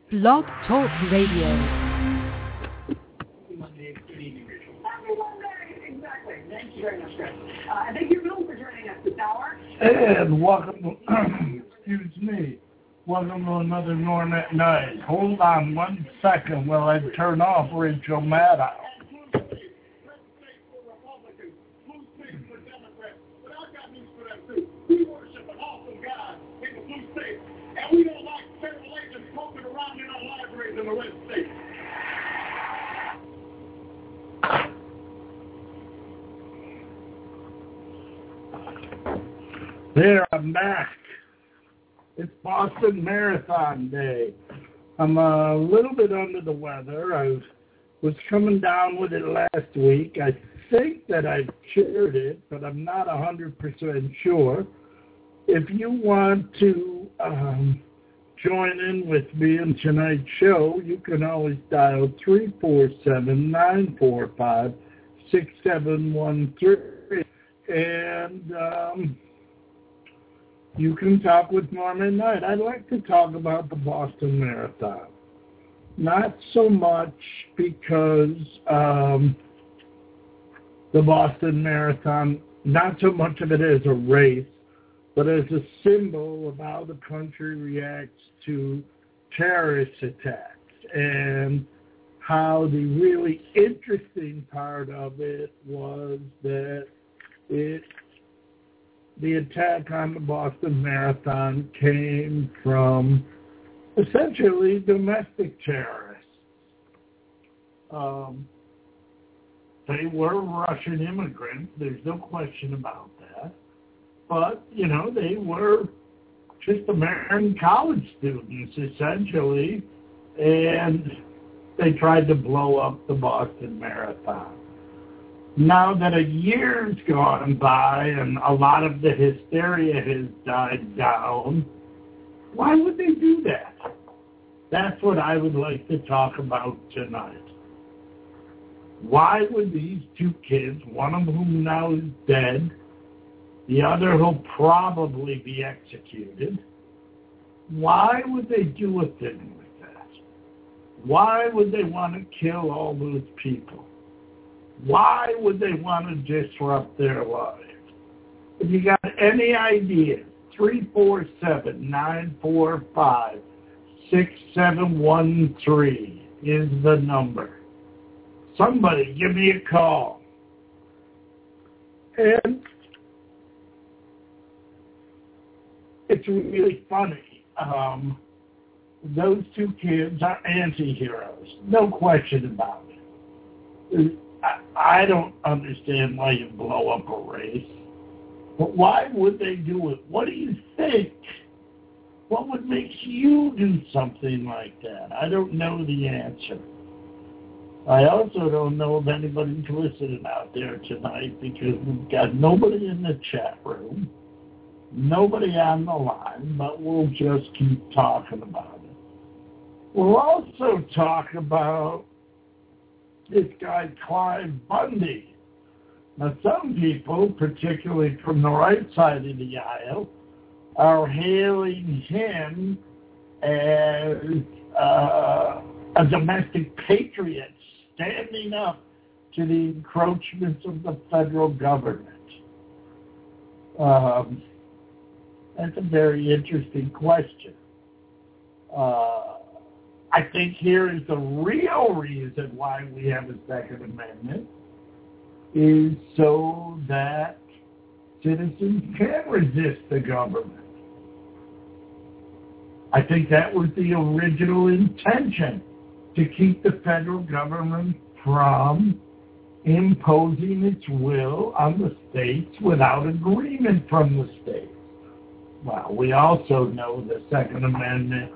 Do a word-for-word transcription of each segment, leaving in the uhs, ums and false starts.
Blog Talk Radio. Exactly. Thank you very much, Chris. Uh, thank you, Bill, for joining us this hour. And welcome to, excuse me, welcome to another Norm at Night. Hold on one second while I turn off Rachel Maddow. We worship an awesome God in the blue state, and we don't like federal agents poking around in our libraries in the red state. There, I'm back. It's Boston Marathon Day. I'm a little bit under the weather. I was coming down with it last week. I think that I cured it, but I'm not one hundred percent sure. If you want to um, join in with me in tonight's show, you can always dial three four seven, nine four five, six seven one three. And um, you can talk with Norm at Night. I'd like to talk about the Boston Marathon. Not so much because um, the Boston Marathon, not so much of it as a race, but as a symbol of how the country reacts to terrorist attacks, and how the really interesting part of it was that it, the attack on the Boston Marathon came from essentially domestic terrorists. Um, they were Russian immigrants, there's no question about that. But, you know, they were just American college students, essentially, and they tried to blow up the Boston Marathon. Now that a year's gone by and a lot of the hysteria has died down, why would they do that? That's what I would like to talk about tonight. Why would these two kids, one of whom now is dead, the other will probably be executed, why would they do a thing like that? Why would they want to kill all those people? Why would they want to disrupt their lives? If you got any ideas, three four seven, nine four five, six seven one three is the number. Somebody give me a call. And it's really funny. Um, those two kids are anti-heroes. No question about it. I, I don't understand why you blow up a race. But why would they do it? What do you think? What would make you do something like that? I don't know the answer. I also don't know if anybody's listening out there tonight because we've got nobody in the chat room. Nobody on the line, but we'll just keep talking about it. We'll also talk about this guy, Clive Bundy. Now, some people, particularly from the right side of the aisle, are hailing him as uh, a domestic patriot standing up to the encroachments of the federal government. Um... That's a very interesting question. Uh, I think here is the real reason why we have a Second Amendment is so that citizens can resist the government. I think that was the original intention, to keep the federal government from imposing its will on the states without agreement from the states. Well, we also know the Second Amendment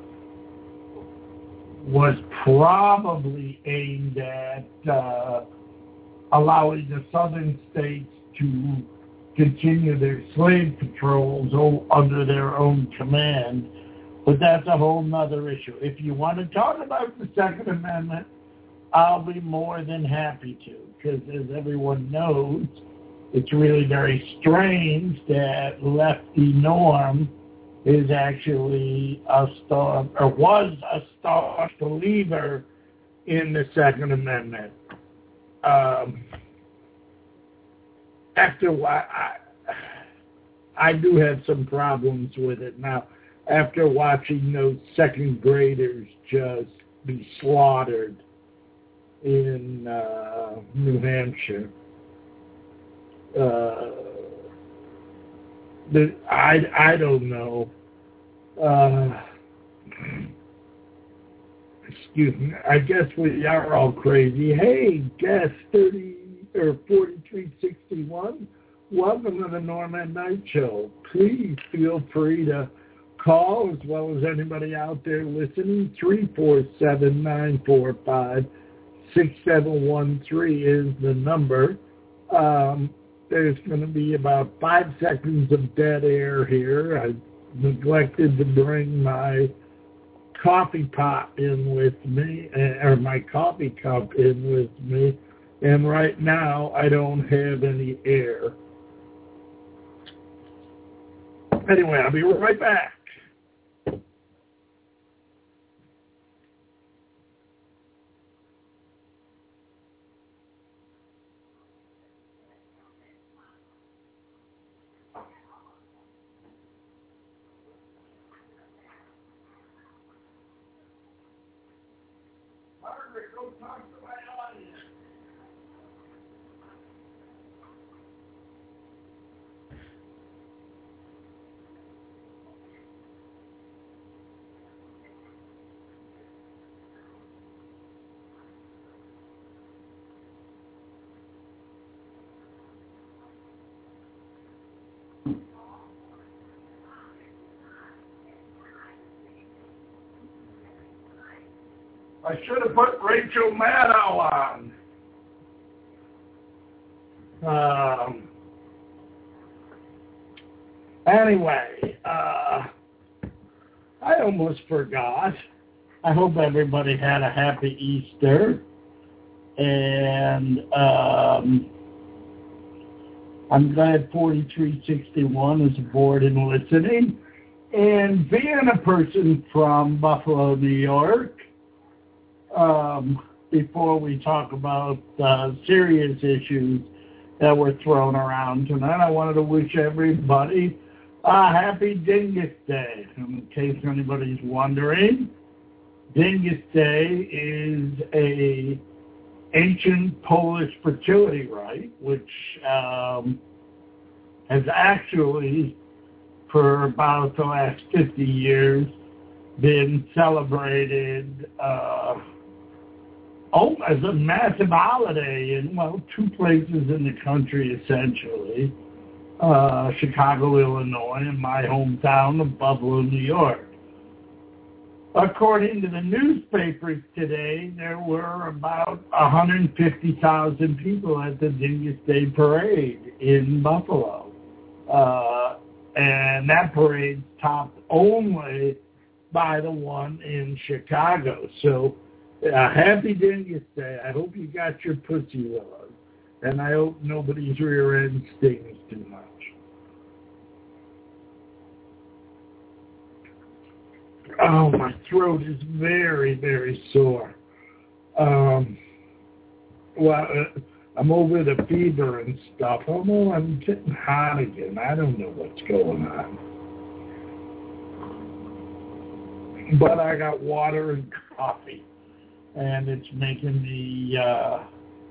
was probably aimed at uh, allowing the southern states to continue their slave patrols under their own command, but that's a whole nother issue. If you want to talk about the Second Amendment, I'll be more than happy to, because as everyone knows, it's really very strange that Lefty Norm is actually a staunch, or was a staunch believer in the Second Amendment. Um, after a while, I, I do have some problems with it now. After watching those second graders just be slaughtered in uh, New Hampshire, uh, the, I I don't know. Uh, excuse me. I guess we are all crazy. Hey, guest thirty or forty-three sixty-one. Welcome to the Norm at Night Show. Please feel free to call, as well as anybody out there listening. three four seven, nine four five, six seven one three is the number. Um, there's going to be about five seconds of dead air here. I neglected to bring my coffee pot in with me, or my coffee cup in with me, and right now I don't have any air. Anyway, I'll be right back. Margaret, go talk to my audience. I should have put Rachel Maddow on. Um, anyway, uh, I almost forgot. I hope everybody had a happy Easter. And um, I'm glad forty-three sixty-one is aboard and listening. And being a person from Buffalo, New York, Um, before we talk about uh, serious issues that were thrown around tonight, I wanted to wish everybody a happy Dingus Day. In case anybody's wondering, Dingus Day is a ancient Polish fertility rite, which um, has actually, for about the last fifty years, been celebrated uh, oh, as a massive holiday in, well, two places in the country, essentially, uh, Chicago, Illinois, and my hometown of Buffalo, New York. According to the newspapers today, there were about one hundred fifty thousand people at the Dingus Day Parade in Buffalo. Uh, and that parade's topped only by the one in Chicago. So, uh, happy Dingus Day. I hope you got your pussy willows. And I hope nobody's rear end stings too much. Oh, my throat is very, very sore. Um, well, uh, I'm over the fever and stuff. Oh, no, I'm getting hot again. I don't know what's going on. But I got water and coffee, and it's making me uh,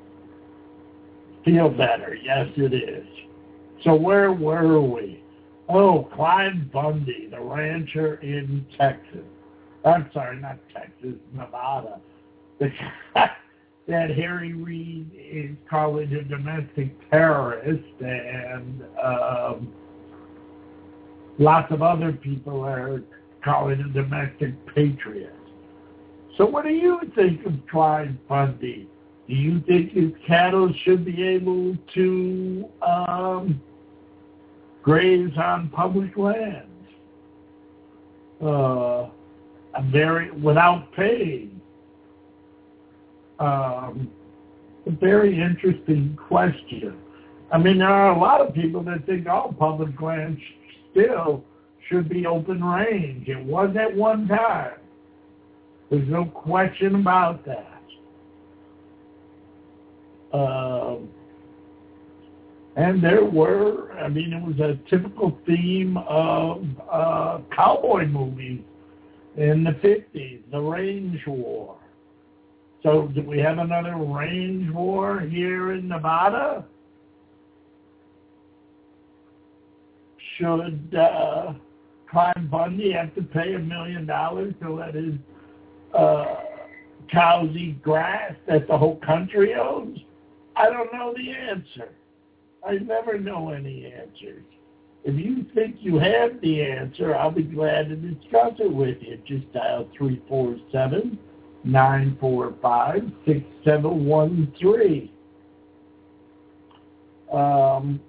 feel better. Yes, it is. So where were we? Oh, Clyde Bundy, the rancher in Texas. I'm sorry, not Texas, Nevada. The guy that Harry Reid is calling a domestic terrorist, and um, lots of other people are calling a domestic patriot. So what do you think of Clyde Bundy? Do you think his cattle should be able to um, graze on public lands uh, very without paying? Um, a very interesting question. I mean, there are a lot of people that think all public lands still should be open range. It was at one time. There's no question about that. Uh, and there were, I mean, it was a typical theme of uh, cowboy movies in the fifties, the range war. So do we have another range war here in Nevada? Should uh, Clyde Bundy have to pay a million dollars to let his uh, cows eat grass that the whole country owns? I don't know the answer. I never know any answers. If you think you have the answer, I'll be glad to discuss it with you. Just dial three four seven, nine four five, six seven one three. Um,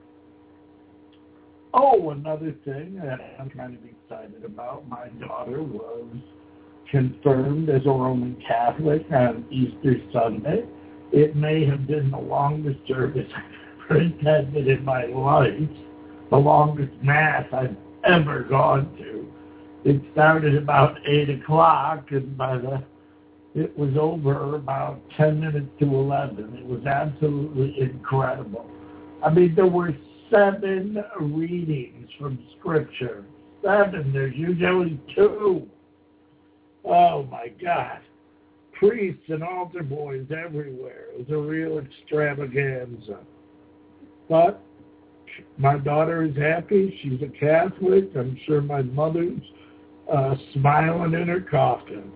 oh, another thing that I'm kind of excited about, my daughter was confirmed as a Roman Catholic on Easter Sunday. It may have been the longest service I've ever attended in my life, the longest Mass I've ever gone to. It started about eight o'clock, and by the it was over about ten minutes to eleven. It was absolutely incredible. I mean, there were seven readings from Scripture. Seven. There's usually two. Oh, my God. Priests and altar boys everywhere. It was a real extravaganza. But my daughter is happy. She's a Catholic. I'm sure my mother's uh, smiling in her coffin.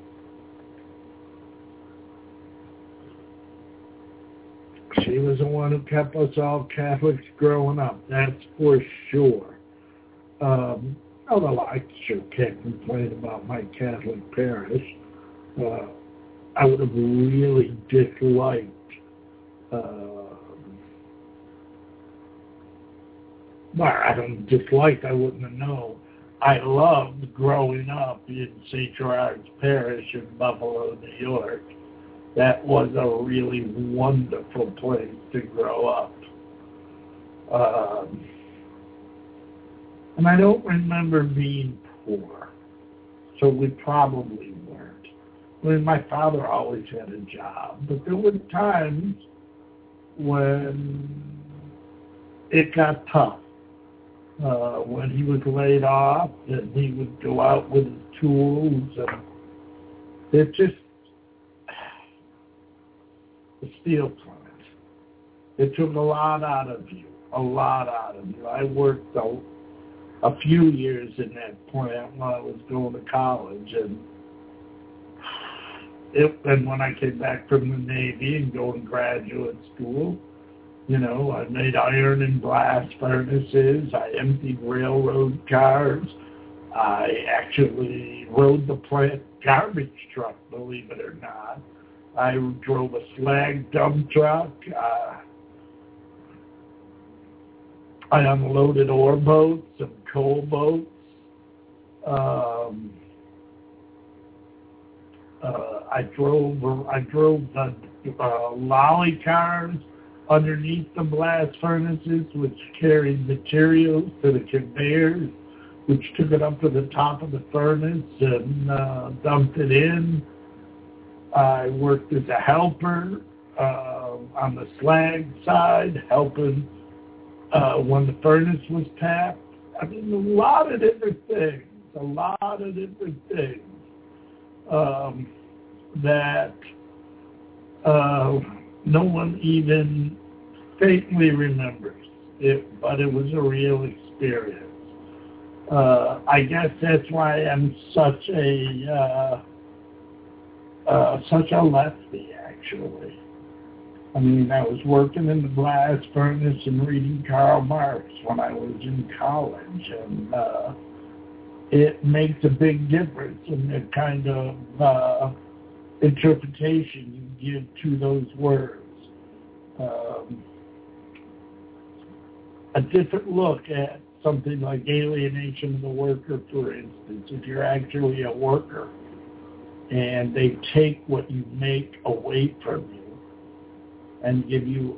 She was the one who kept us all Catholics growing up. That's for sure. Um, although I sure can't complain about my Catholic parish. Uh, I would have really disliked uh, well, I don't dislike, I wouldn't have known. I loved growing up in Saint Gerard's Parish in Buffalo, New York. That was a really wonderful place to grow up. Um, and I don't remember being poor, so we probably weren't. I mean, my father always had a job, but there were times when it got tough. Uh, when he was laid off, and he would go out with his tools, and it just, the steel plant, it took a lot out of you, a lot out of you. I worked a, a few years in that plant while I was going to college, and it, and when I came back from the Navy and going to graduate school, you know, I made iron and blast furnaces. I emptied railroad cars. I actually rode the plant garbage truck, believe it or not. I drove a slag dump truck. Uh, I unloaded ore boats and coal boats. Um, uh, I drove. I drove the uh, lolly cars underneath the blast furnaces, which carried materials to the conveyors, which took it up to the top of the furnace and uh, dumped it in. I worked as a helper uh, on the slag side, helping uh, when the furnace was tapped. I mean, a lot of different things, a lot of different things um, that uh, no one even faintly remembers it, but it was a real experience. Uh, I guess that's why I'm such a uh, uh, such a lefty, actually. I mean, I was working in the blast furnace and reading Karl Marx when I was in college, and uh, it makes a big difference in the kind of uh, interpretation you give to those words. Um, a different look at something like alienation of the worker, for instance. If you're actually a worker and they take what you make away from you and give you,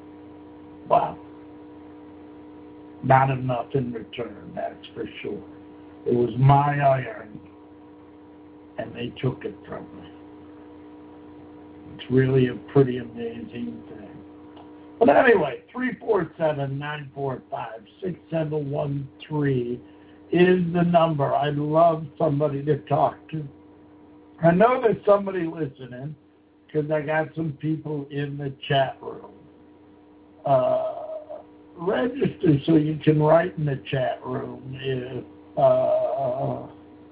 well, not enough in return, that's for sure. It was my iron, and they took it from me. It's really a pretty amazing thing. But anyway, three four seven, nine four five, six seven one three is the number. I'd love somebody to talk to. I know there's somebody listening because I got some people in the chat room. Uh, register so you can write in the chat room if uh,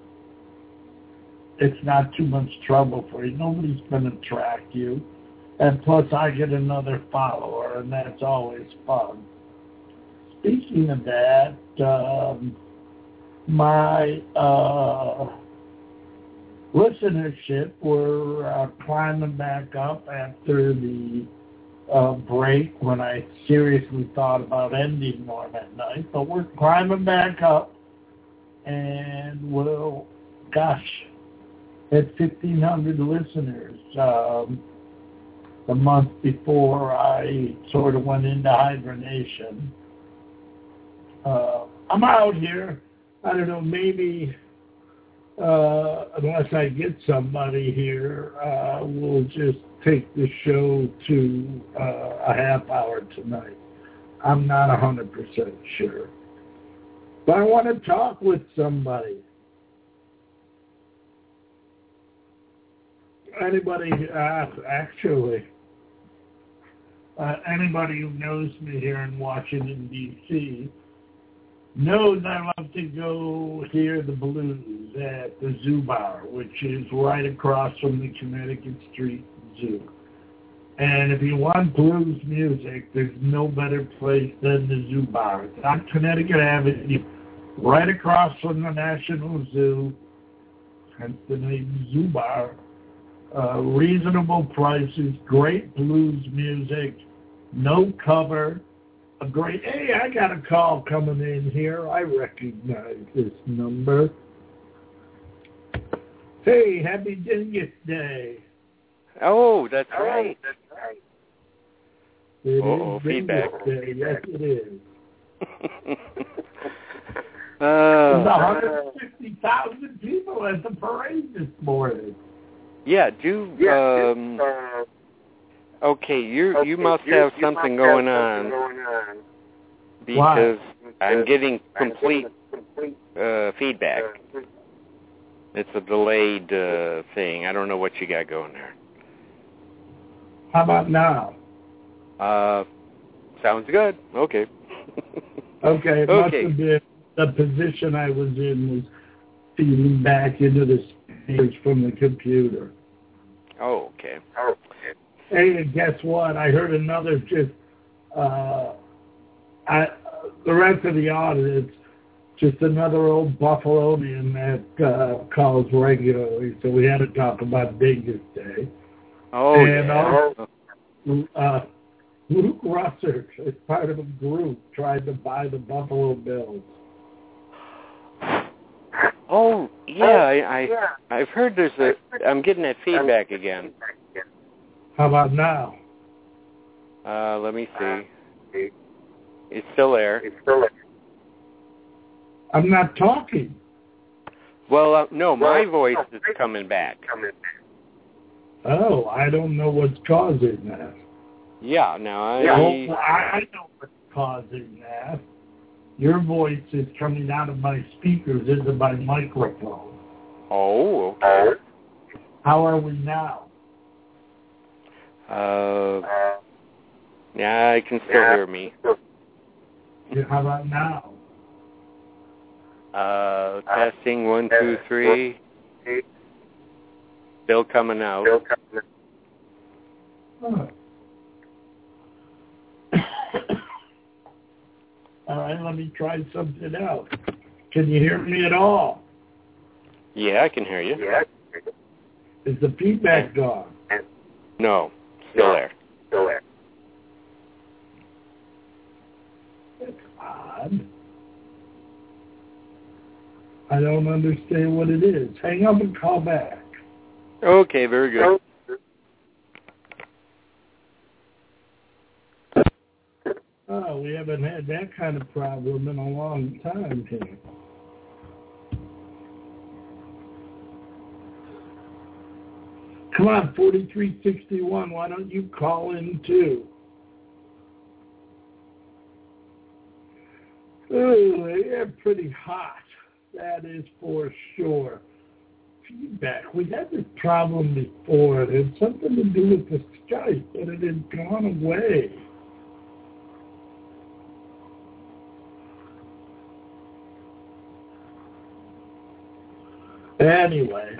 it's not too much trouble for you. Nobody's going to track you. And plus I get another follower, and that's always fun. Speaking of that, um, my uh, listenership, we're uh, climbing back up after the uh, break when I seriously thought about ending Norm at Night, but we're climbing back up, and we'll, gosh, at fifteen hundred listeners um, the month before I sort of went into hibernation. Uh, I'm out here. I don't know, maybe uh, unless I get somebody here, uh, we'll just take the show to uh, a half hour tonight. I'm not one hundred percent sure. But I want to talk with somebody. Anybody, uh, actually, uh, anybody who knows me here in Washington, D C, knows I love to go hear the blues at the Zoo Bar, which is right across from the Connecticut Street Zoo. And if you want blues music, there's no better place than the Zoo Bar. It's on Connecticut Avenue, right across from the National Zoo, hence the name Zoo Bar. Uh, reasonable prices, great blues music, no cover. A great, hey, I got a call coming in here. I recognize this number. Hey, happy Dingus Day. Oh, that's right. That's right. It oh, is feedback. Dingus Day. Yes, it is. uh, There's one hundred fifty thousand people at the parade this morning. Yeah, do, Yeah, um, uh, okay, you okay, you must you, have you something must going have on, something going on. because Why? I'm getting complete, I'm getting complete uh, feedback. uh, It's a delayed uh, thing. I don't know what you got going there. How about now? Uh, sounds good. Okay. Okay, it Okay. must have been the position I was in was feeding back into the speakers from the computer. Oh, okay. Oh, okay. Hey, and guess what? I heard another just, uh, I, the rest of the audience, just another old Buffalonian that uh, calls regularly, so we had to talk about Dingus Day. Oh, and yeah. Also, uh, Luke Russert, as part of a group, tried to buy the Buffalo Bills. Oh, yeah, I, I, I've heard there's a, I'm getting that feedback again. How about now? Uh, let me see. It's still there. It's still there. I'm not talking. Well, uh, no, my voice is coming back. Oh, I don't know what's causing that. Yeah, now I... Well, I know what's causing that. Your voice is coming out of my speakers into my microphone. Oh, okay. How are we now? Uh, yeah, I can still hear me. How about now? Uh, testing, one, two, three. Still coming out. Huh. All right, let me try something else. Can you hear me at all? Yeah, I can hear you. Yeah. Is the feedback gone? No, still there. Still there. That's odd. I don't understand what it is. Hang up and call back. Okay, very good. Oh, we haven't had that kind of problem in a long time here. Come on, forty-three sixty-one, why don't you call in too? Ooh, they're pretty hot. That is for sure. Feedback. We had this problem before. It had something to do with the Skype, but it had gone away. Anyway,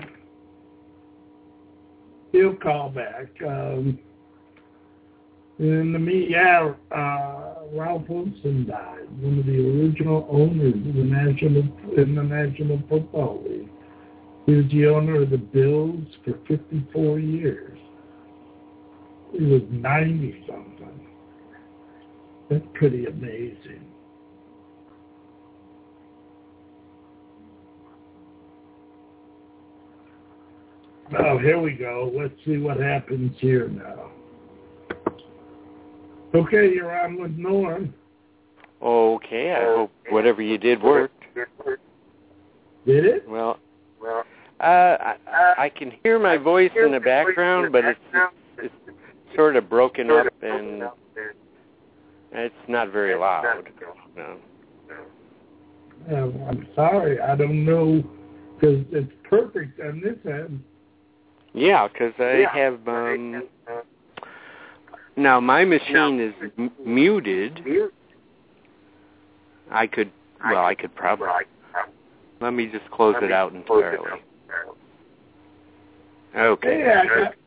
he'll call back. Um, in the me, yeah, uh, Ralph Wilson died, one of the original owners of the national in the National Football League. He was the owner of the Bills for fifty-four years. He was ninety something. That's pretty amazing. Oh, here we go. Let's see what happens here now. Okay, you're on with Norm. Okay, I hope whatever you did worked. Did it? Well, uh, I, I can hear my voice in the background, but it's, it's, it's sort of broken up and it's not very loud. No. Uh, I'm sorry. I don't know, because it's perfect on this end. Yeah, because I have... Um, now, my machine is m- muted. I could... Well, I could probably... Let me just close it out entirely. Okay. Yeah, I got,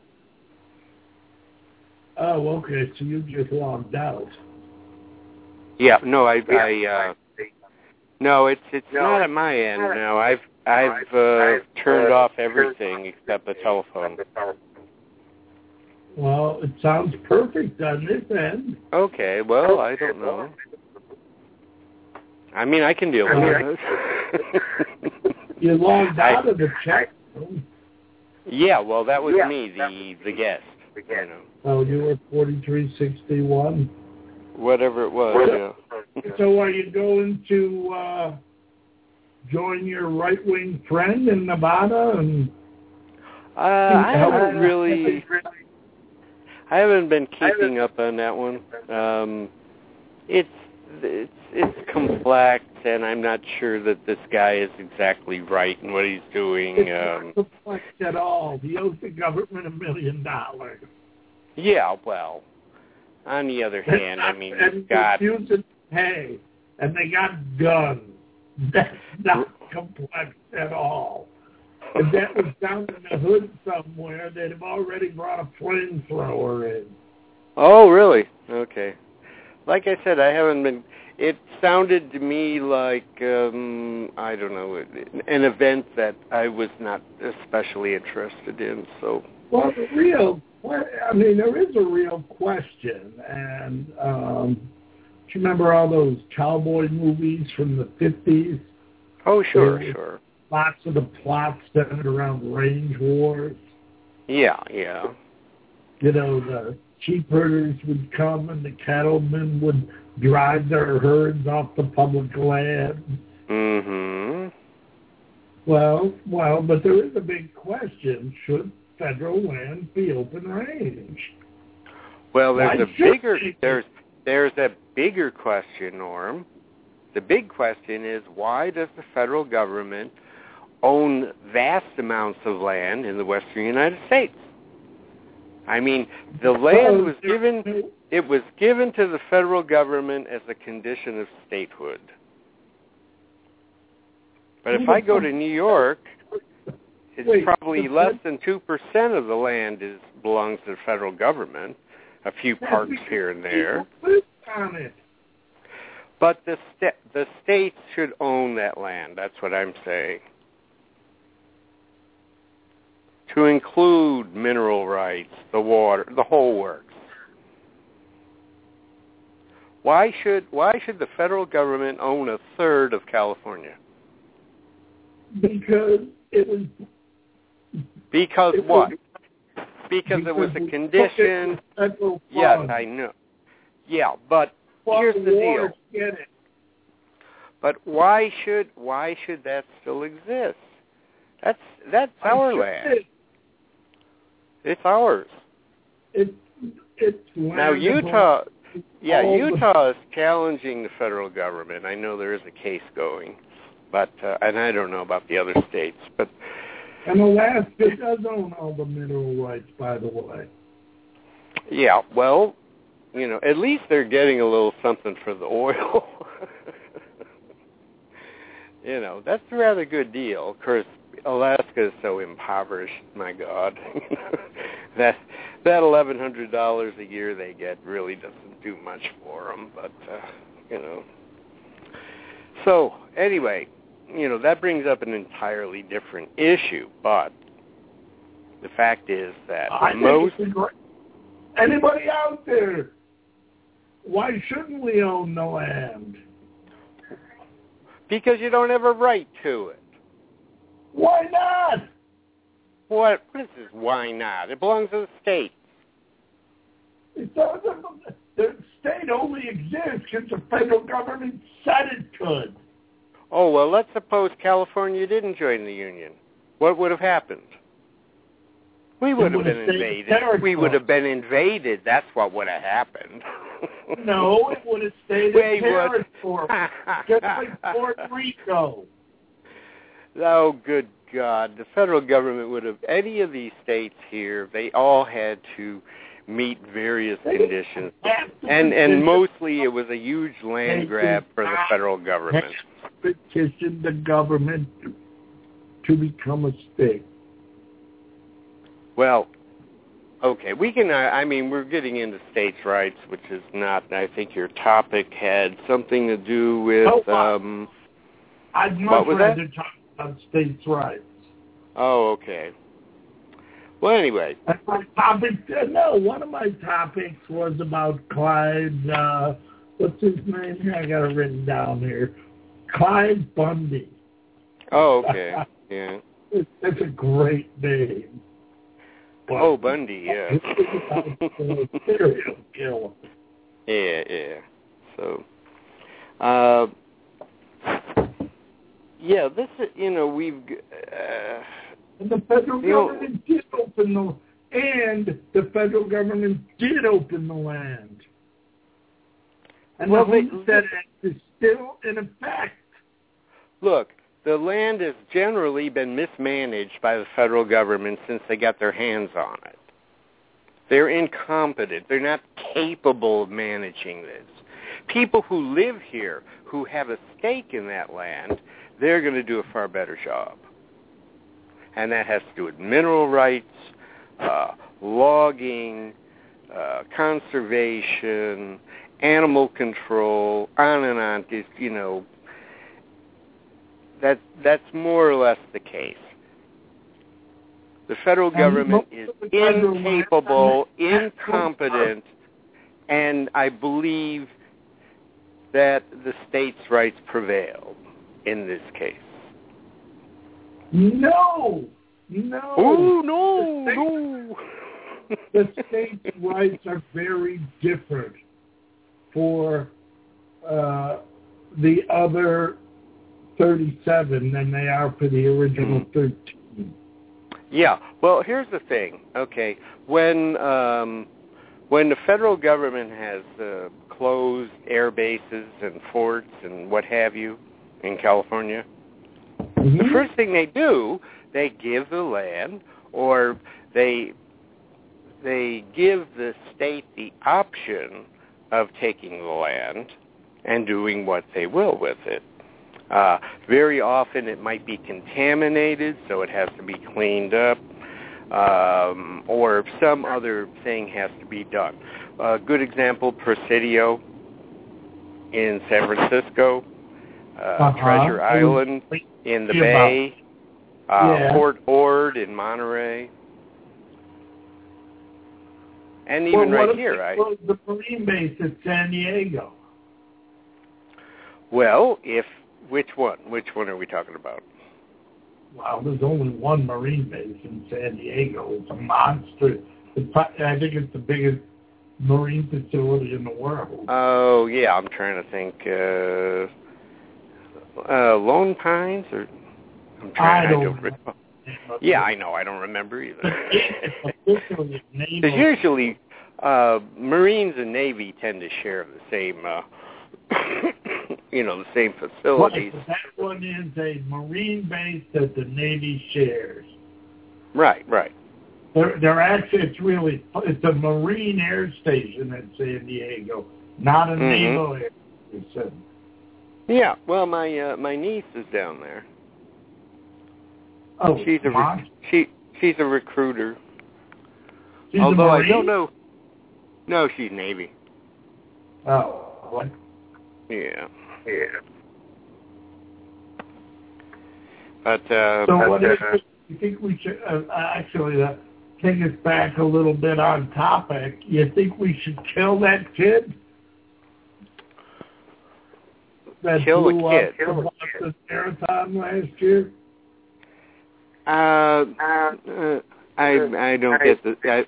oh, okay. So you just logged out. Yeah. No, I. I uh, no, it's it's not at my end. No, I've I've uh, turned off everything except the telephone. Well, it sounds perfect on this end. Okay. Well, I don't know. I mean, I can deal with it. You logged out I, of the chat room. Yeah, well, that was me, the the guest. You know. Oh, you were forty-three sixty-one? Whatever it was, yeah. So are you going to uh, join your right-wing friend in Nevada? And uh, I haven't really... I haven't been keeping up on that one. Um, it's it's it's complex, and I'm not sure that this guy is exactly right in what he's doing. It's um, not complex at all. He owes the government a million dollars. Yeah, well, on the other hand, I mean, and he's got... using pay, and they got guns. That's not complex at all. If that was down in the hood somewhere, they'd have already brought a flamethrower in. Oh, really? Okay. Like I said, I haven't been... It sounded to me like, um, I don't know, an event that I was not especially interested in, so... Well, the real... I mean, there is a real question, and um, do you remember all those cowboy movies from the fifties? Oh, sure, sure. Lots of the plots centered around range wars. Yeah, yeah. You know, the sheep herders would come and the cattlemen would drive their herds off the public land. Mm-hmm. Well, well, but there is a big question. Should federal land be open range? Well, there's Why a bigger there's there's a bigger question, Norm. The big question is, why does the federal government own vast amounts of land in the western United States? I mean, the land was given it was given to the federal government as a condition of statehood. But if I go to New York, it's Wait, probably less than two percent of the land is belongs to the federal government. A few parks here and there. On it. But the sta- the states should own that land. That's what I'm saying. To include mineral rights, the water, the whole works. Why should why should the federal government own a third of California? Because it was... Because it what? Was, because, because it was a we condition... Yes, I know. Yeah, but here's the deal. Get it. But why should why should that still exist? That's that's our land. It's ours. It's it's Now land Utah, yeah, all the- Utah is challenging the federal government. I know there is a case going, but uh, and I don't know about the other states, but And Alaska does own all the mineral rights, by the way. yeah, well, you know, at least they're getting a little something for the oil. You know, that's a rather good deal. Of course, Alaska is so impoverished, my God. that that eleven hundred dollars a year they get really doesn't do much for them, but, uh, you know. So, anyway, you know, that brings up an entirely different issue, but the fact is that I most... think it's great. Anybody out there, why shouldn't we own the land? Because you don't have a right to it. Why not? What? What is this? Why not? It belongs to the state. It doesn't, the state only exists because the federal government said it could. Oh, well, let's suppose California didn't join the Union. What would have happened? We would have would have been stayed invaded. territorial. We would have been invaded. That's what would have happened. No, it would have stayed We in would. territory, just like Puerto Rico. Oh, good God. The federal government would have, any of these states here, they all had to meet various conditions. And and mostly it was a huge land grab for the federal government. Petition the government to become a state. Well, okay, we can, uh, I mean, we're getting into states' rights, which is not, I think your topic had something to do with, Oh, um, I'd what much was rather that? talk about states' rights. Oh, okay. Well, anyway. And my topic, uh, no, one of my topics was about Clyde, uh, what's his name here? I got it written down here. Clyde Bundy. Oh, okay, yeah. It's, it's a great name. Oh, Bundy, yeah. Serial killer. Yeah, yeah. So, uh, yeah, this is, you know, we've, uh, and the federal you know, government did open the, and the federal government did open the land. And well, the they, Homestead Act is still in effect. Look, the land has generally been mismanaged by the federal government since they got their hands on it. They're incompetent. They're not capable of managing this. People who live here, who have a stake in that land, they're going to do a far better job. And that has to do with mineral rights, uh, logging, uh, conservation, animal control, on and on. Just, you know, That that's more or less the case. The federal government is incapable, incompetent, and I believe that the states' rights prevail in this case. No, no. Oh, no, no. The states' rights are very different for uh, the other thirty-seven than they are for the original mm. thirteen. Yeah. Well, here's the thing. Okay, when um, when the federal government has uh, closed air bases and forts and what have you in California, mm-hmm. the first thing they do, they give the land, or they they give the state the option of taking the land and doing what they will with it. Uh, very often it might be contaminated, so it has to be cleaned up, um, or some other thing has to be done. A good example, Presidio in San Francisco, uh, uh-huh. Treasure Island in the Bay, uh, yeah. Port Ord in Monterey, and even well, right here, right? Well, the Marine base at San Diego. Well, if Which one? Which one are we talking about? Well, there's only one Marine base in San Diego. It's a monster. It's, I think it's the biggest marine facility in the world. Oh, yeah. I'm trying to think. Uh, uh, Lone Pines? or I'm trying, I don't, I don't know Yeah, I know. I don't remember either. Officially naval. Because usually uh, Marines and Navy tend to share the same, uh, you know, the same facilities. Right, that one is a Marine base that the Navy shares. Right, right. They're, they're actually, it's really, it's a Marine air station in San Diego, not a Mm-hmm. naval air station. Yeah, well, my uh, my niece is down there. Oh, She's a Mark? rec- she she's a recruiter. She's Although a I Marine? don't know. No, she's Navy. Oh, what? Yeah. Yeah. But uh, So but, what uh, is it? You think we should, uh, actually, uh, take us back a little bit on topic. You think we should kill that kid? That Kill the blew kid. up the Boston Marathon last year? uh, uh, I I don't get the. I,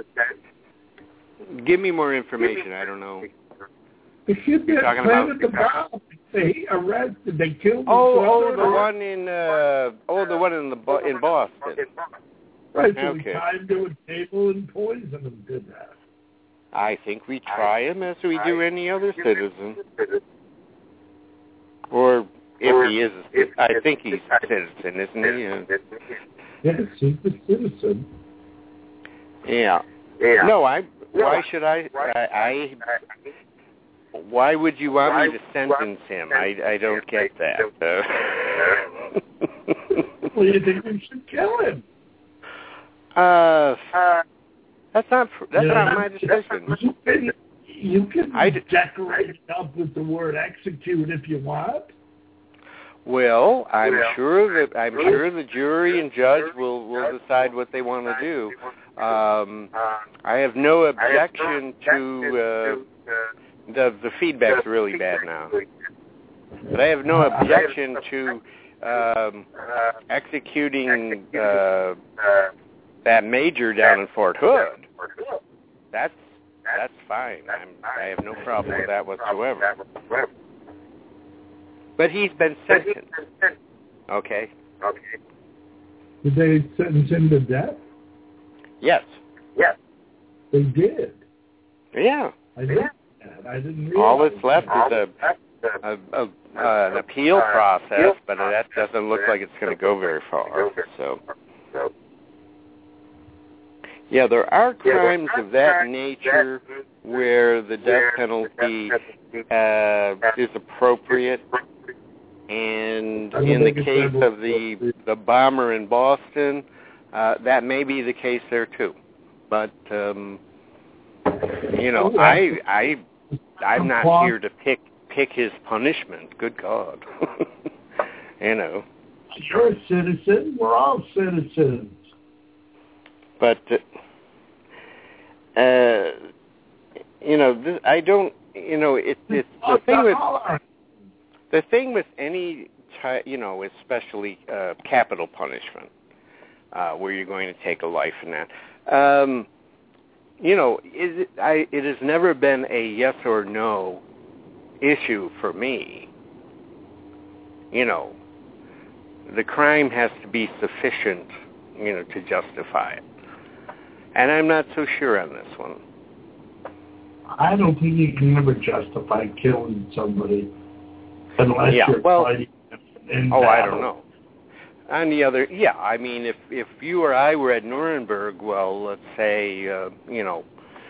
give me more information. I don't know. The kid You're that talking planted about- the bomb. They arrested. They killed. Oh, his oh, brother. the one in uh, oh, the one in the Bo- in Boston. Right, so Okay. we tied him to a table and poisoned him. Did that? I think we try him as we do any other citizen. Or if he is, a, I think he's a citizen, isn't he? Uh, Yes, he's a citizen. yeah. No, I. Why should I, I? I. Why would you want me to sentence him? I. I don't get that. Uh, Well, you think we should kill him? uh that's not. That's You not know, my decision. You can, you can I d- decorate it up with the word execute if you want. Well, I'm sure that I'm sure the jury and judge will will decide what they want to do. Um, I have no objection to uh, the the feedback's really bad now, but I have no objection to um, executing uh, that major down in Fort Hood. That's that's fine. I'm, I have no problem with that whatsoever. But he's been sentenced. Okay. Did they sentence him to death? Yes. They did. Yeah. I didn't. I didn't realize. All that's left is a, a, a uh, an appeal process, but that doesn't look like it's going to go very far. So. Yeah, there are crimes of that nature where the death penalty uh, is appropriate, and in the case of the the bomber in Boston, uh, that may be the case there too. But um, you know, I I I'm not here to pick pick his punishment. Good God, you know. You're a citizen. We're all citizens. But, uh, you know, this, I don't, you know, it, it's the thing with, the thing with any, ty- you know, especially uh, capital punishment, uh, where you're going to take a life in that, um, you know, it, I, it has never been a yes or no issue for me. You know, the crime has to be sufficient, you know, to justify it. And I'm not so sure on this one. I don't think you can ever justify killing somebody unless yeah, you're well, fighting in Oh, battle. I don't know. On the other, yeah, I mean, if if you or I were at Nuremberg, well, let's say, uh, you know,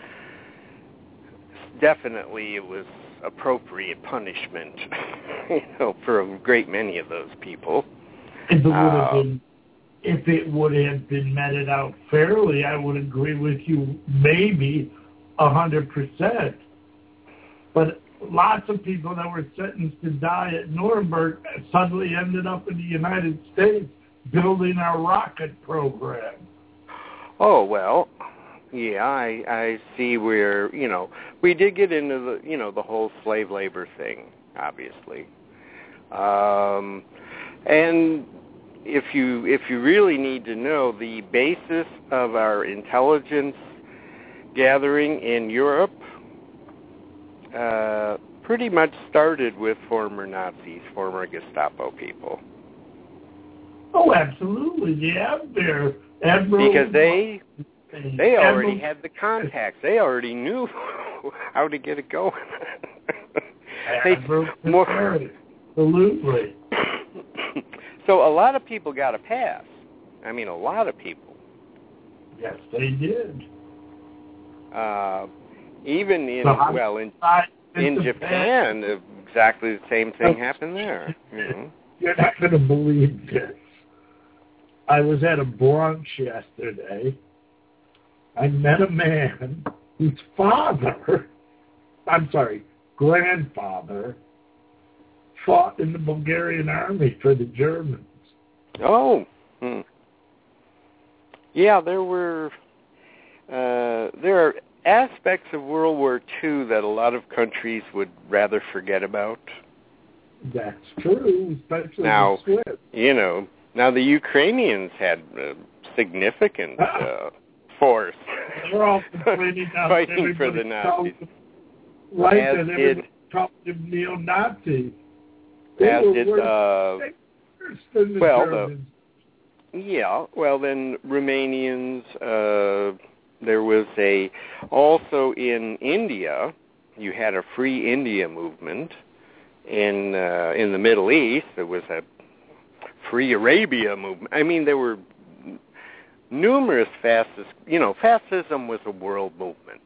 definitely it was appropriate punishment, you know, for a great many of those people. If it would have Uh, been, if it would have been meted out fairly, I would agree with you, maybe a hundred percent. But lots of people that were sentenced to die at Nuremberg suddenly ended up in the United States building our rocket program. Oh, well, yeah, I, I see where, you know, we did get into the, you know, the whole slave labor thing, obviously. Um, and if you if you really need to know, the basis of our intelligence gathering in Europe uh, pretty much started with former Nazis, former Gestapo people. Oh, absolutely. Yeah, they're admiral. Because they they already admiral, had the contacts. They already knew how to get it going. they, more, absolutely. So a lot of people got a pass. I mean, a lot of people. Yes, they did. Uh, even in, so well, in, in Japan, bad. exactly the same thing happened there. Mm-hmm. You're not going to believe this. I was at a brunch yesterday. I met a man whose father, I'm sorry, grandfather, fought in the Bulgarian army for the Germans. Oh. Hmm. Yeah, there were, uh, there are aspects of World War Two that a lot of countries would rather forget about. That's true, especially now, the Swiss. You know, now the Ukrainians had a significant uh, force They're all complaining now fighting for the Nazis. Them, right, as and did, called them neo-Nazis. As did, uh, the well, Germans. the, yeah, well then Romanians, uh, there was a, also in India, you had a Free India movement. In uh, in the Middle East, there was a Free Arabia movement. I mean, there were numerous fascist, you know, fascism was a world movement.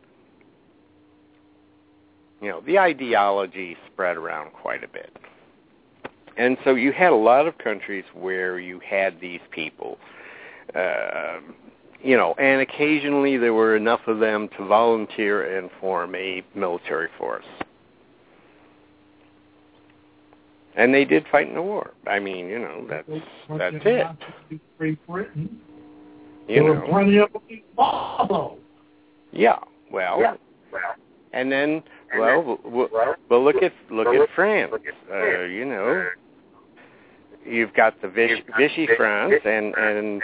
You know, the ideology spread around quite a bit. And so you had a lot of countries where you had these people, uh, you know, and occasionally there were enough of them to volunteer and form a military force. And they did fight in the war. I mean, you know, that's that's it. Great Britain. You there know. were plenty of them follow. Yeah. Well. Yeah. Well. And then, well, well, well, look at look at France. Uh, you know, you've got the Vichy, Vichy France, and and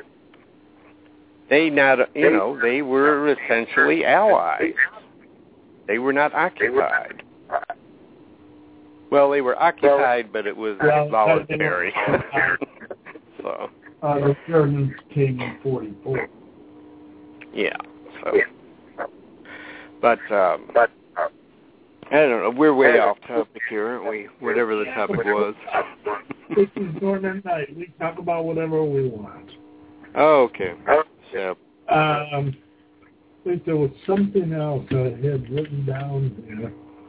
they not, you know, they were essentially allies. They were not occupied. Well, they were occupied, but it was well, voluntary. so. Uh, the Germans came in forty-four. Yeah. So. But um, I don't know. We're way off topic here, aren't we? Whatever the topic was. This is Northern Night. We talk about whatever we want. Oh, okay. So. Um, I think there was something else I had written down there.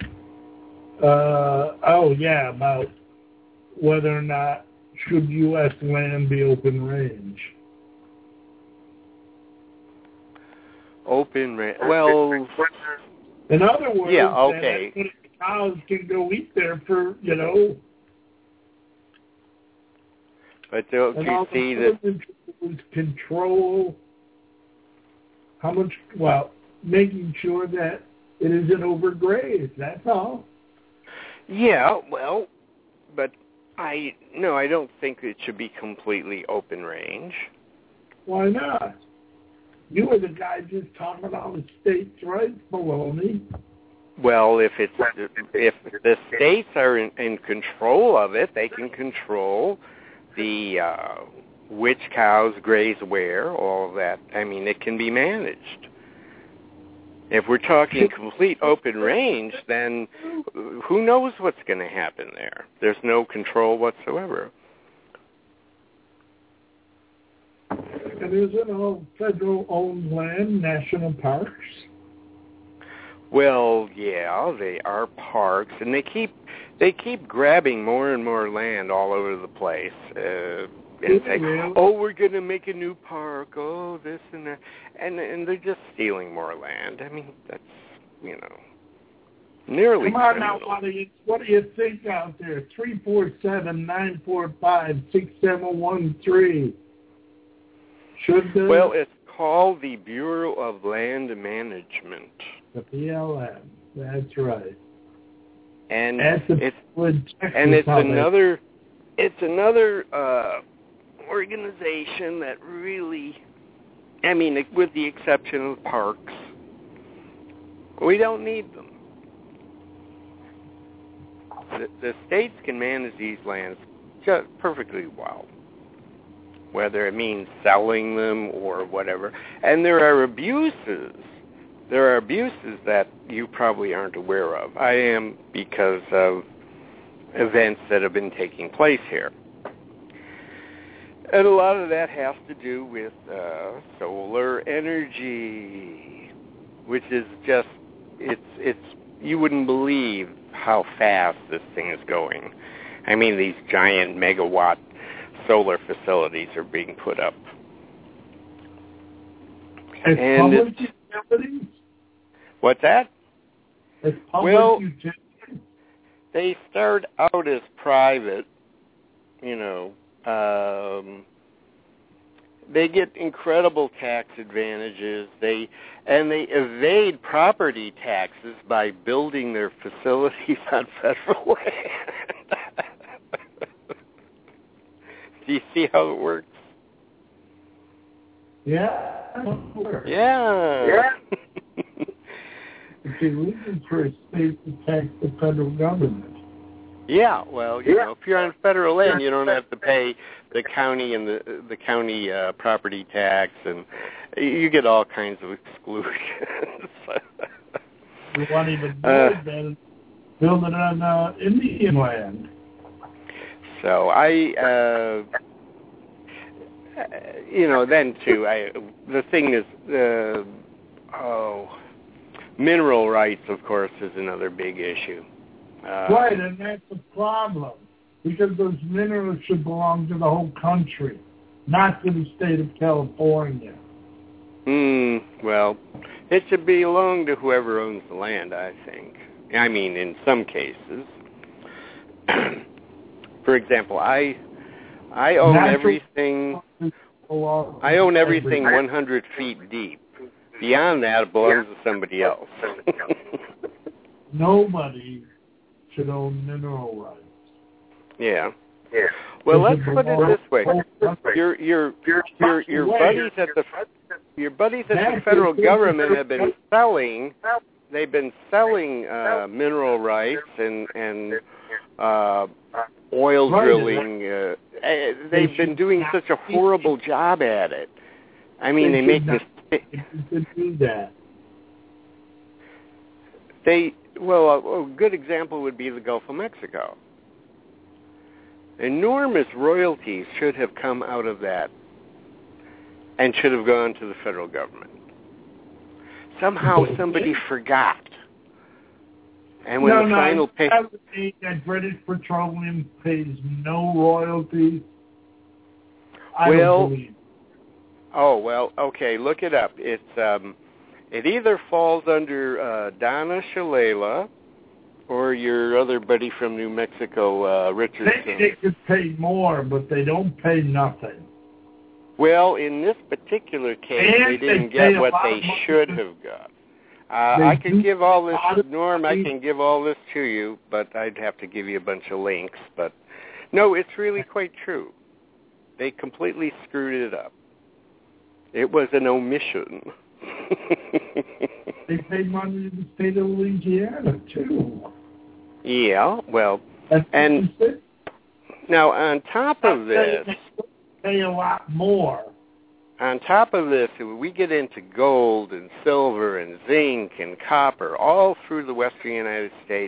Uh, oh, yeah, about whether or not should U S land be open range. Open range. Well, in other words, yeah, okay. that cows can go eat there for, you know. But don't and you all see the that control how much? Well, making sure that it isn't overgrazed. That's all. Yeah, well, but I no, I don't think it should be completely open range. Why not? You were the guy just talking about the states' rights, baloney. Well, if it's if the states are in, in control of it, they can control the uh, which cows graze where, all of that. I mean, it can be managed. If we're talking complete open range, then who knows what's going to happen there? There's no control whatsoever. And isn't all federal-owned land national parks? Well, yeah, they are parks, and they keep they keep grabbing more and more land all over the place. Uh, and say, oh, we're going to make a new park, oh, this and that. And and they're just stealing more land. I mean, that's, you know, nearly Come on criminal. now, what do you, what do you think out there? three four seven, nine four five, six seven one three. Should the... Well, it's called the Bureau of Land Management. The B L M, that's right. And that's it's and it's another it's another uh, organization that really, I mean, with the exception of parks, we don't need them. The, the states can manage these lands just perfectly well. whether it means selling them or whatever. And there are abuses. There are abuses that you probably aren't aware of. I am, because of events that have been taking place here. And a lot of that has to do with uh, solar energy, which is just, it's, it's, you wouldn't believe how fast this thing is going. I mean, these giant megawatt solar facilities are being put up. As And public it's- utilities? What's that? As public Well, utilities? They start out as private, you know. Um, they get incredible tax advantages. They and they evade property taxes by building their facilities on federal land. Do you see how it works? Yeah. Yeah. Yeah. It's illegal for a state to tax the federal government. Yeah, well, you Yeah. know, if you're on federal land, you don't have to pay the county and the the county uh, property tax, and you get all kinds of exclusions. We want even Uh, more than build it on uh, Indian land. So I, uh, you know, then too, I the thing is, uh, oh, mineral rights, of course, is another big issue. Uh, Right, and that's the problem. Because those minerals should belong to the whole country, not to the state of California. Hmm, well, it should belong to whoever owns the land, I think. I mean, in some cases. For example, I I own Natural- everything. I own everything one hundred feet deep. Beyond that, it belongs to somebody else. Nobody should own mineral rights. Yeah. Yeah. Well, let's put it this way: That's your your your your buddies at the your buddies at the That's federal the- government have been selling. They've been selling uh, mineral rights and and uh, oil Right. drilling. Uh, eh, they've been doing such a horrible job at it. I mean, they, They make should not- mistakes. You could do that. They well, a, a good example would be the Gulf of Mexico. Enormous royalties should have come out of that and should have gone to the federal government. Somehow somebody forgot. And when no, the no, final pay... that would mean that British Petroleum pays no royalties. I Well, don't believe. Oh, well, okay, look it up. It's um, it either falls under uh, Donna Shalala or your other buddy from New Mexico, uh, Richardson. Maybe they could pay more, but they don't pay nothing. Well, in this particular case, And they didn't they pay get a what lot they of money should to- have got. Uh, They I can do give all this, a lot of Norm, I money. can give all this to you, but I'd have to give you a bunch of links. But no, it's really quite true. They completely screwed it up. It was an omission. They pay money to the state of Louisiana, too. Yeah, well, That's And- what they now on top of this, pay a lot more. on top of this, we get into gold and silver and zinc and copper all through the western United States.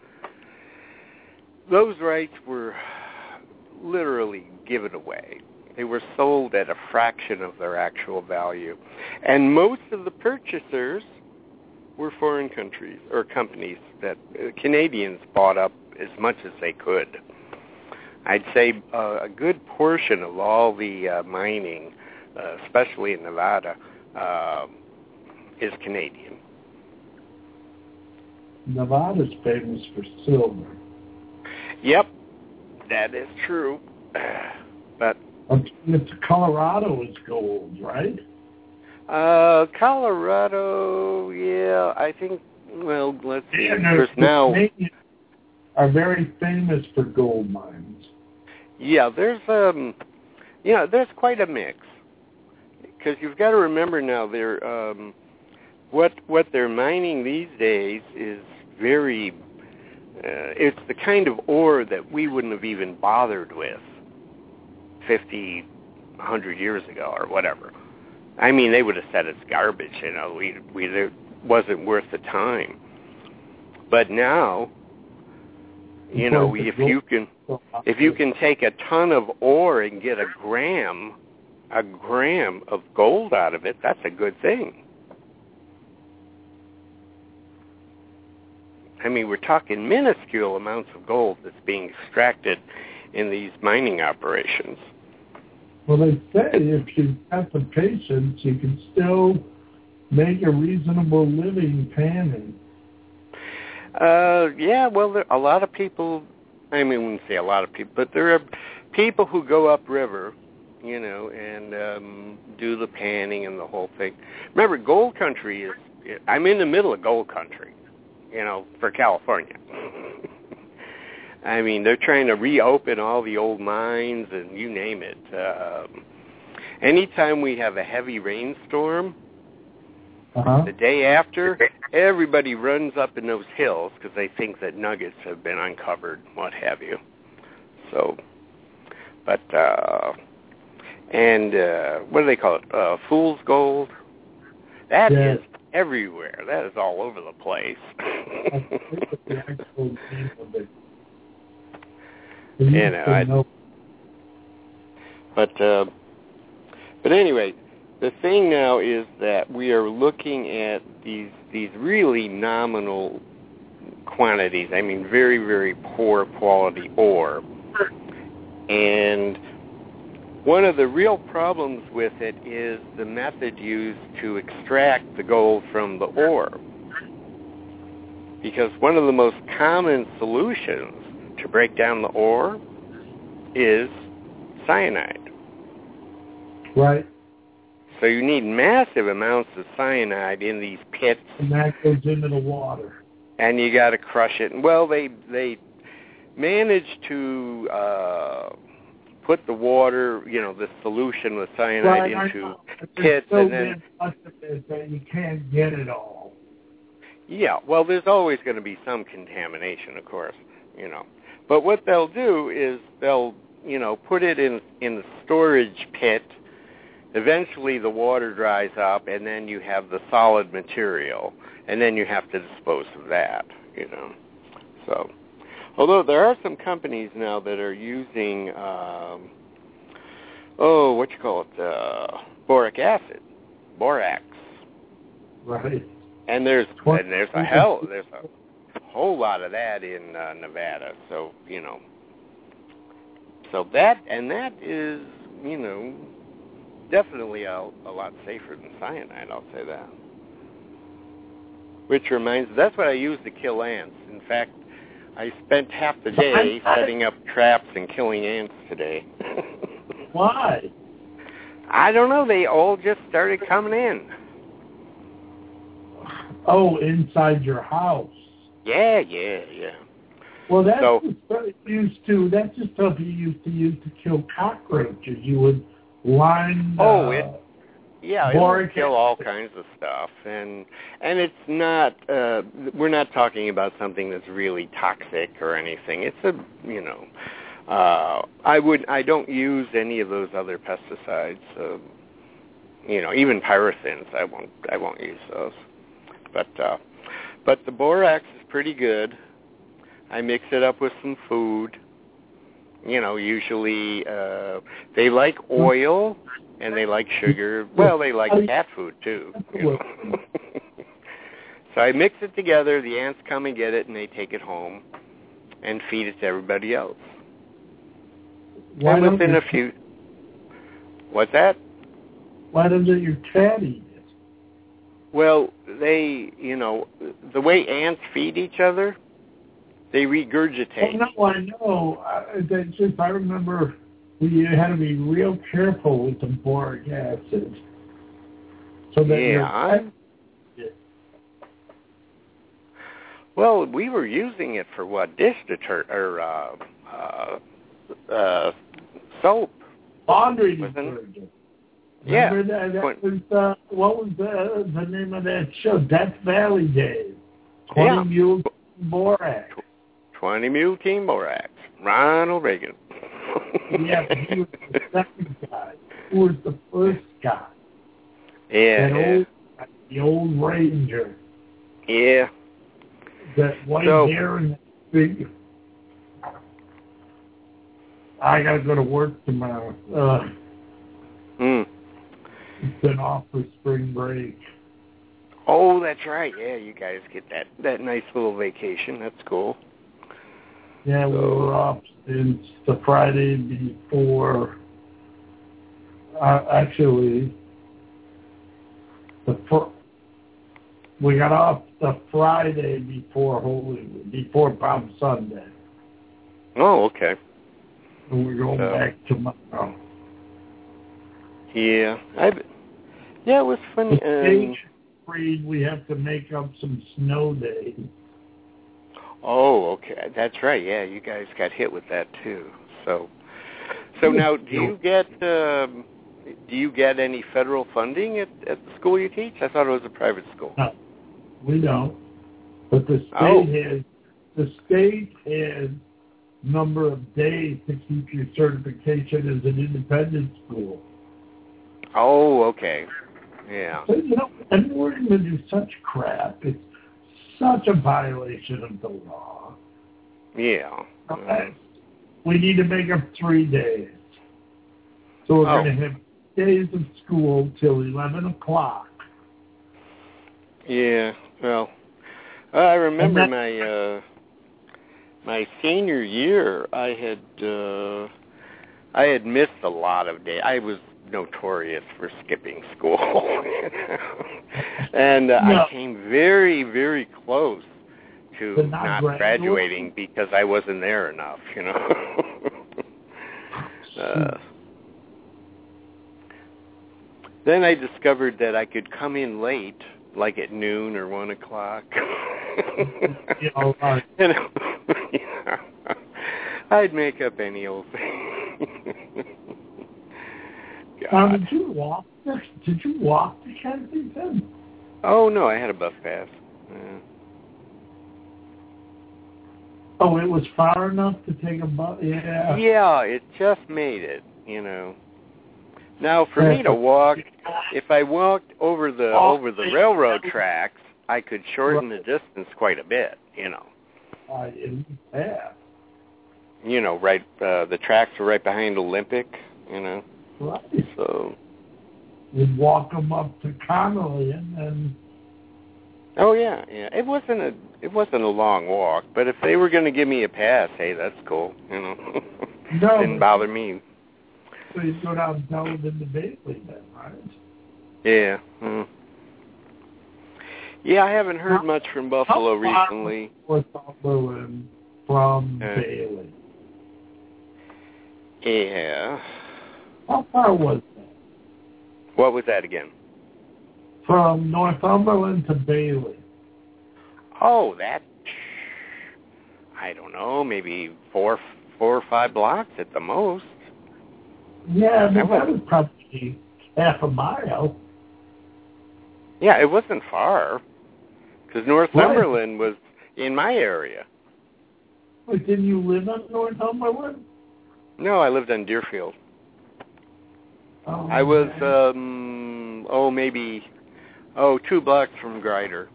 Those rights were literally given away. They were sold at a fraction of their actual value. And most of the purchasers were foreign countries or companies that uh, Canadians bought up as much as they could. I'd say uh, a good portion of all the uh, mining, uh, especially in Nevada, uh, is Canadian. Nevada's famous for silver. Yep, that is true. But It's Colorado is gold, right? uh, Colorado, yeah, I think. Well, let's see. And Of course, the now, Canadians are very famous for gold mines. yeah, there's um, you know, there's quite a mix because you've got to remember now they're um, what what they're mining these days is very. Uh, it's the kind of ore that we wouldn't have even bothered with fifty, a hundred years ago or whatever. I mean, they would have said it's garbage, you know, we, we, it wasn't worth the time. But now, you know, if you can, if you can take a ton of ore and get a gram, a gram of gold out of it, that's a good thing. I mean, we're talking minuscule amounts of gold that's being extracted in these mining operations. Well, they say if you have the patience, you can still make a reasonable living panning. Uh, yeah, well, there, a lot of people, I mean, I wouldn't say a lot of people, but there are people who go upriver, you know, and um, do the panning and the whole thing. Remember, gold country is, I'm in the middle of gold country, you know, for California. I mean, they're trying to reopen all the old mines and you name it. Um, anytime we have a heavy rainstorm, uh-huh. the day after, everybody runs up in those hills because they think that nuggets have been uncovered, what have you. So, but, uh, and uh, what do they call it? Uh, fool's gold? That yeah. is everywhere. That is all over the place. the actual name of it. You know, I, but uh, but anyway, the thing now is that we are looking at these these really nominal quantities. I mean, very very poor quality ore, and one of the real problems with it is the method used to extract the gold from the ore. Because one of the most common solutions to break down the ore is cyanide. Right. So you need massive amounts of cyanide in these pits. And that goes into the water. And you got to crush it. Well, they they managed to uh, put the water, you know, the solution with cyanide right, into pits, so and then much of it that you can't get it all. Yeah. Well, there's always going to be some contamination, of course, you know. But what they'll do is they'll, you know, put it in in the storage pit. Eventually the water dries up, and then you have the solid material, and then you have to dispose of that, you know. So, although there are some companies now that are using, um, oh, what you call it, uh, boric acid, borax. Right. And there's and there's a hell there's a whole lot of that in uh, Nevada. So you know, so that and that is you know definitely a, a lot safer than cyanide. I'll say that. Which reminds me, that's what I use to kill ants. In fact, I spent half the day setting up traps and killing ants today. Why? I don't know. They all just started coming in. Oh, inside your house. Yeah, yeah, yeah. Well, that's so, just what it used to. That's just stuff you used to use to kill cockroaches. You would line. Oh, uh, it. Yeah, it will kill all kinds of stuff, and and it's not. Uh, we're not talking about something that's really toxic or anything. It's a, you know, uh, I would. I don't use any of those other pesticides. Uh, you know, even pyrethins. I won't. I won't use those. But uh, but the borax is pretty good. I mix it up with some food. You know, usually uh, they like oil and they like sugar. Well, they like cat food too. You know? So I mix it together. The ants come and get it, and they take it home and feed it to everybody else. Why and within a few, what's that? Why doesn't your cat eat it? Well, they, you know, the way ants feed each other, they regurgitate. Oh, no, I know. I, that's just, I remember we had to be real careful with the boric acid. So that yeah. I, well, we were using it for what? Dish detergent or uh, uh, uh, soap. Laundry detergent. Yeah. That, that was, uh, what was the, the name of that show? Death Valley Days. twenty yeah. Mule Borax. twenty Mule Team Borax. Ronald Reagan. Yeah, he was the second guy. was the first guy. Yeah, that yeah. Old, the old Ranger. Yeah. That white So, hair and big. I gotta go to work tomorrow. Uh, mm. It's been off for spring break. Oh, that's right. Yeah, you guys get that, that nice little vacation. That's cool. Yeah, we So, were off since the Friday before. Uh, actually, the fir- we got off the Friday before Holy before Palm Sunday. Oh, okay. And we're going So, back tomorrow. Yeah, I. Yeah, it was funny. The Um, stage agreed we have to make up some snow days. oh, okay. That's right. Yeah, you guys got hit with that too. So, so now, do you get um, do you get any federal funding at, at the school you teach? I thought it was a private school. No, we don't. But the state Oh. has the state has number of days to keep your certification as an independent school. Oh, okay. Yeah. So, you know, and we're going to do such crap. It's such a violation of the law. Yeah. Okay. We need to make up three days. So we're Oh. going to have days of school till eleven o'clock. Yeah. Well, I remember that- my uh, my senior year. I had uh, I had missed a lot of days. I was notorious for skipping school, and uh, No. I came very, very close to But not not graduating? graduating because I wasn't there enough. You know. uh, then I discovered that I could come in late, like at noon or one o'clock. You know, uh, You know, yeah. I'd make up any old thing. Now, God. did you walk? Did you walk to Kensington? Oh no, I had a bus pass. Yeah. Oh, it was far enough to take a bus. Yeah. Yeah, it just made it. You know. Now, for me to walk, if I walked over the over the railroad tracks, I could shorten the distance quite a bit. You know. I didn't have. You know, right. Uh, the tracks were right behind Olympic. You know. Right. So. You'd walk them up to Connolly and then. Oh yeah, yeah. It wasn't a it wasn't a long walk, but if they were going to give me a pass, hey, that's cool. You know. No, Didn't bother me. So you go down and tell them in the Bailey then, right? Yeah. Mm. Yeah, I haven't heard much from Buffalo How far recently. was Northumberland from Uh, Bailey? Yeah. How far was that? What was that again? From Northumberland to Bailey. Oh, that. I don't know, maybe four, four or five blocks at the most. Yeah, but That that was- was probably half a mile. Yeah, it wasn't far, because Northumberland was in my area. But didn't you live on Northumberland? No, I lived on Deerfield. Oh, I was, okay. um, oh, maybe, oh, two blocks from Grider.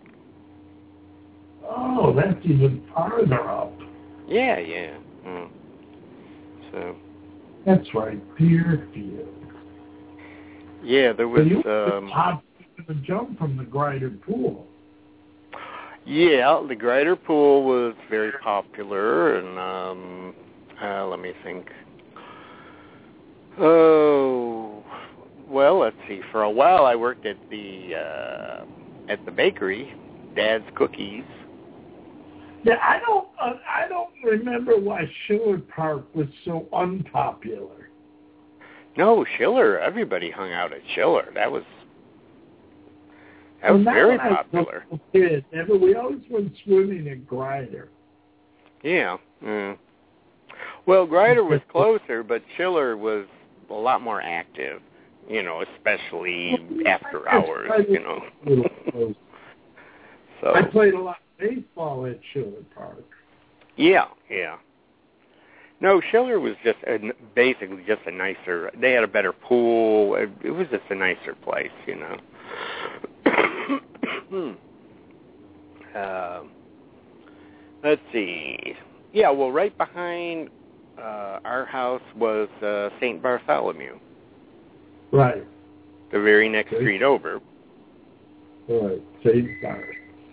Oh, that's even farther up. Yeah, yeah. Mm. So, That's right, Deerfield. yeah, there So was, you um, hop the jump from the Grider Pool. yeah, the Grider Pool was very popular, and, um, uh, let me think. Oh, well, let's see. For a while, I worked at the, uh, at the bakery, Dad's Cookies. Yeah, I don't, uh, I don't remember why Schiller Park was so unpopular. No, Schiller. Everybody hung out at Schiller. That was that was And that very when I was popular. a kid, never, we always went swimming at Grider. Yeah. yeah. Well, Grider was closer, but Schiller was a lot more active. You know, especially after hours. You know. A little close. So. I played a lot of baseball at Schiller Park. Yeah, yeah. No, Schiller was just a, basically just a nicer. They had a better pool. It, it was just a nicer place, you know. uh, let's see. Yeah, well, right behind uh, our house was uh, Saint Bartholomew. Right. The very next Saint street over. Right, Saint Barth.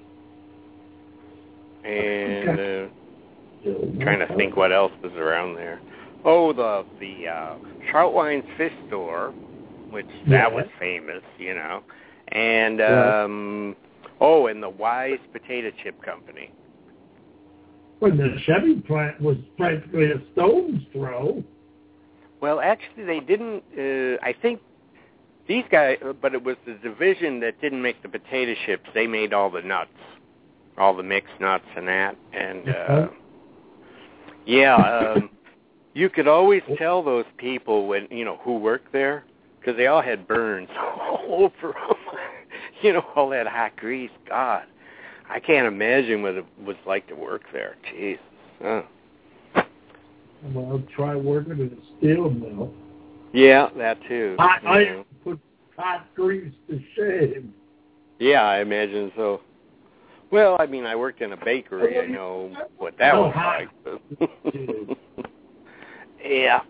And uh, trying to think what else was around there. Oh, the the uh, Troutwine's Fish Store, which yeah. that was famous, you know. And um, oh, and the Wise Potato Chip Company. When the Chevy plant was practically a stone's throw. Well, actually, they didn't. Uh, I think these guys, but it was the division that didn't make the potato chips. They made all the nuts, all the mixed nuts and that. And uh, yeah, um, you could always tell those people when you know who worked there because they all had burns all over them. You know, all that hot grease. God, I can't imagine what it was like to work there. Jeez. Huh. Well, try working in a steel mill. Yeah, that too. I, I put hot grease to shame. Yeah, I imagine so. Well, I mean, I worked in a bakery. I know what that oh, was hot. like. Yeah.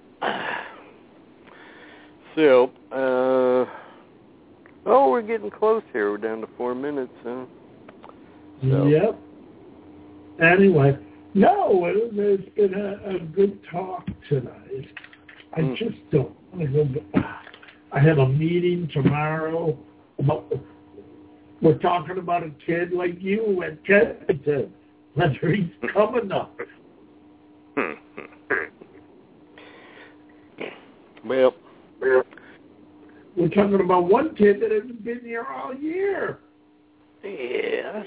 So, uh, oh, we're getting close here. We're down to four minutes. Huh? So. Yep. Anyway. No, it's been a, a good talk tonight. I mm. just don't want to go. I have a meeting tomorrow. About, we're talking about a kid like you at Kensington, whether he's coming up. Well, we're talking about one kid that hasn't been here all year. Yes.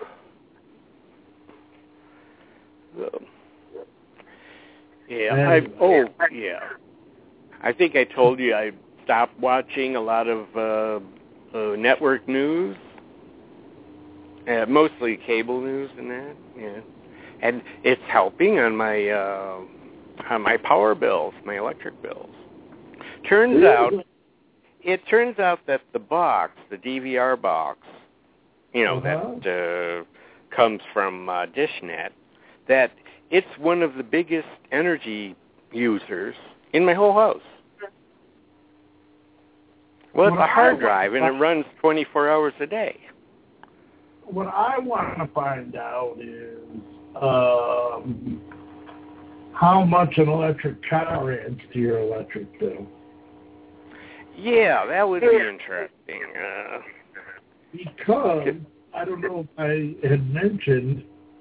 So, yeah, I, oh, yeah. I think I told you I stopped watching a lot of uh, uh, network news, uh, mostly cable news and that, yeah. And it's helping on my uh, on my power bills, my electric bills. Turns out, it turns out that the box, the D V R box, you know, uh-huh. that uh, comes from uh, DishNet, that it's one of the biggest energy users in my whole house. Well, it's what a hard I, drive, and it runs twenty-four hours a day. What I want to find out is um, how much an electric car adds to your electric bill. Yeah, that would be interesting. Uh, because, I don't know if I had mentioned,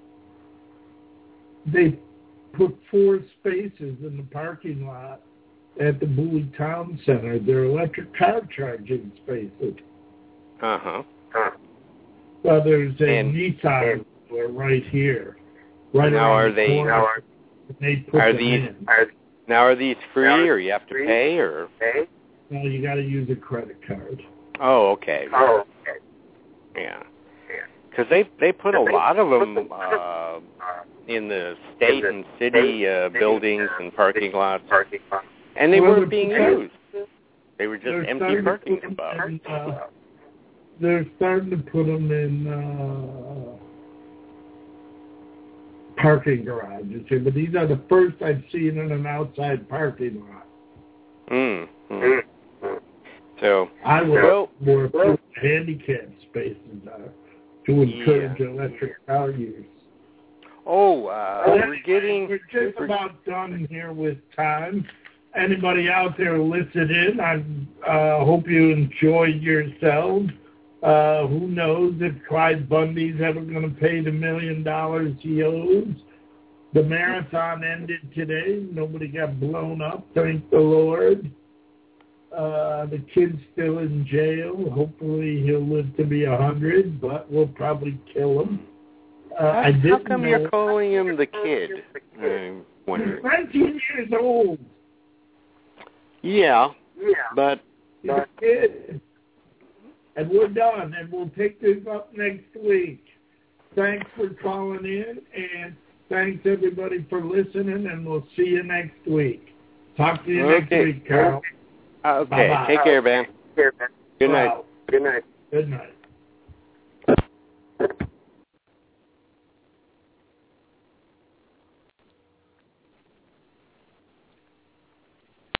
they put four spaces in the parking lot at the Bowie Town Center. They're electric car charging spaces. Uh-huh. Well, there's a and, Nissan and, right here. Right now around are the they, corner. now are, they put are them these, in. are, now are these free, or you have to pay, or? No, you got to use a credit card. Oh, okay. Oh, okay. Yeah. Because they, they put a lot of them uh, in the state and city uh, buildings and parking lots, and they weren't being used. They were just empty parking spots. Uh, they're starting to put them in uh, parking garages here, but these are the first I've seen in an outside parking lot. Mm. mm. So I would well, more well, handicap spaces are to encourage yeah. electric car use. Oh, uh, we're getting... We're just we're, about done here with time. Anybody out there listening, I uh, hope you enjoyed yourselves. Uh, who knows if Clyde Bundy's ever going to pay the million dollars he owes. The marathon ended today. Nobody got blown up, thank the Lord. Uh, the kid's still in jail. Hopefully he'll live to be a hundred, but we'll probably kill him. Uh, how, I didn't how come know. You're calling him the kid? I'm wondering. He's nineteen years old. Yeah, yeah. but... He's a kid. And we're done, and we'll pick this up next week. Thanks for calling in, and Thanks, everybody, for listening, and we'll see you next week. Talk to you Okay. next week, Carol. Okay. Bye-bye. Take care, man. Good night. Wow. Good night. Good night.